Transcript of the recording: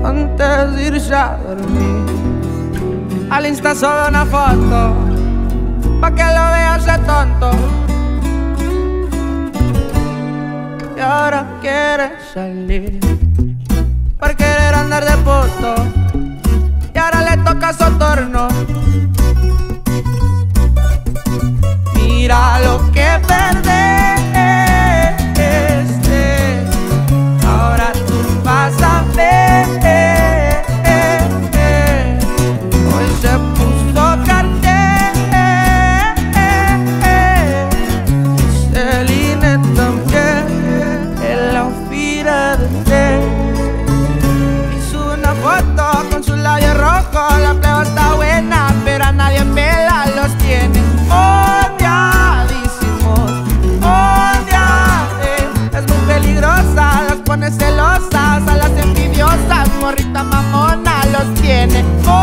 antes de irse a dormir. Al Insta sube una foto pa' que lo vea ese tonto. Y ahora quiere salir por querer andar de puto. Y ahora le toca su turno. Mira lo que perdiste. Ahora tú vas a ver. Hoy se puso cartel. Celine también. El outfit de té. Hizo una foto con su labio rojo. La pleba está buena, pero a nadie en vela los tiene. Las pone celosas, a las envidiosas, morrita mamona los tiene.